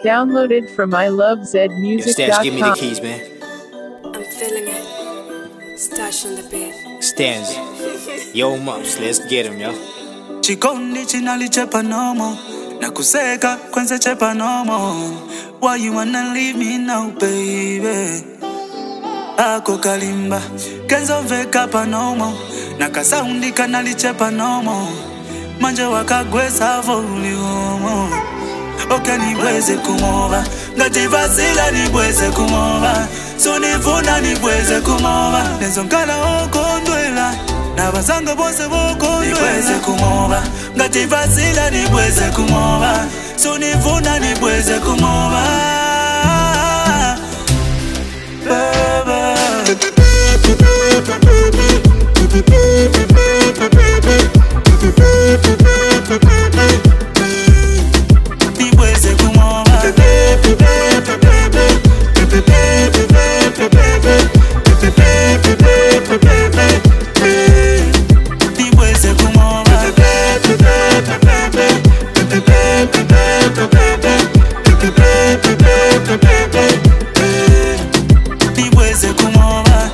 Downloaded from Stash, give me the ilovezmusic.com. keys, man. I'm feeling it. Stash on the beat. Stands. Yo, Mumps, let's get him, yo. Chikondi chinalichepa nomo nakuseka kwenze chepa nomo. Why you wanna leave me now, baby? Ako kalimba kenzo veka pa nomo nakasaundi kanalichepa nomo. Manje wakagwesa volume. Oka nibweze kumova ngativasila nibweze kumova sunifuna nibweze kumova nezonkala okondwela nabazanga bose bokondwela nibweze kumova ngativasila nibweze kumova sunifuna nibweze kumova baba nibweze kumova nibweze kumova nibweze kumova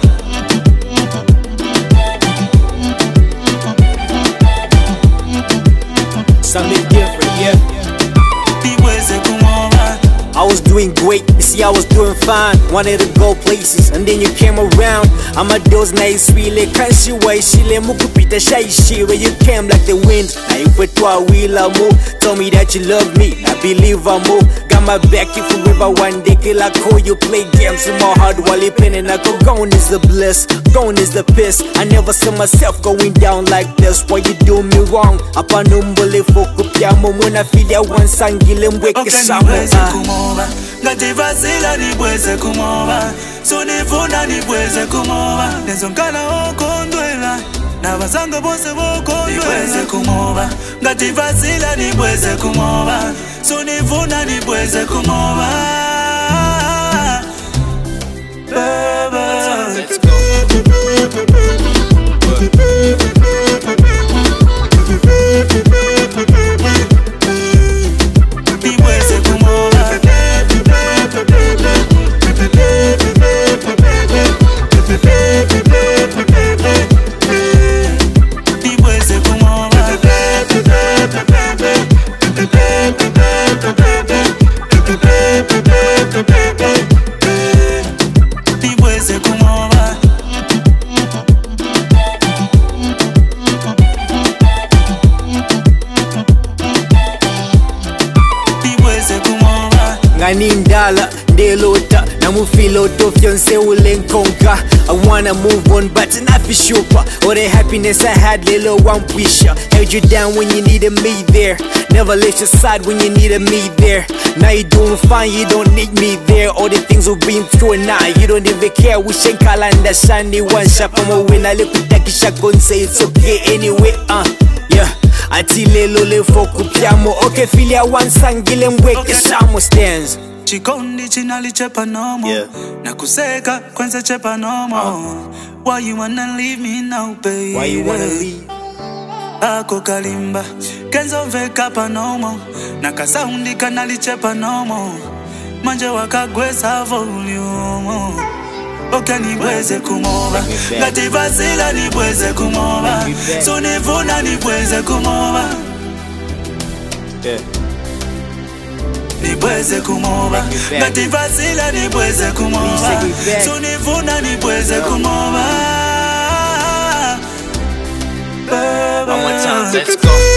Something different, yeah. nibweze kumova. I was doing great, you see I was doing fine. Wanted to go places, and then you came around. I'm a dose nice, really can't see why she let me kupita shy shit. Where you came like the wind, I put to a wheel I move. Told me that you love me, I believe I move. Got my back if forever one day kill I call you play games with my heart while you penning. I go gone is the bliss, gone is the piss. I never saw myself going down like this. Why you do me wrong? Apa numbole fokupiamo muna filia wansangile mweke samo. Ngativasila nibweze kumova sunifuna nibweze kumova nezonkala okondwela nabazanga bose bokondwela nibweze kumova ngativasila nibweze kumova sunifuna nibweze kumova baba Let's go. nibweze kumova nibweze kumova nibweze kumova nibweze kumova Nganindala ndelota namufilota fiance ulenkonka. I wanna move on but not for sure. All the happiness I had, little one wisher. Held you down when you needed me there. Never left your side when you needed me there. Now you doing fine, you don't need me there. All the things we've been through and now you don't even care. We ain't calendar shiny one shot from a win. I look at that shotgun say it's okay anyway. Yeah. Ati lelo le fokupiamo. Okay, filia wansangile mweke samo stands. Chikondi chinalichepa nomo Yeah. nakuseka kwenze chepa nomo. Why you wanna leave me now, baby? Why you wanna leave? Ako kalimba kenzo veka pa nomo nakasaundi kanalichepa nomo. Manje wakagwesa volume. Oka nibweze kumova ngativasila nibweze kumova sunifuna nibweze kumova Yeah. nibweze kumova ngativasila nibweze kumova sunifuna nibweze kumova One more time, let's go.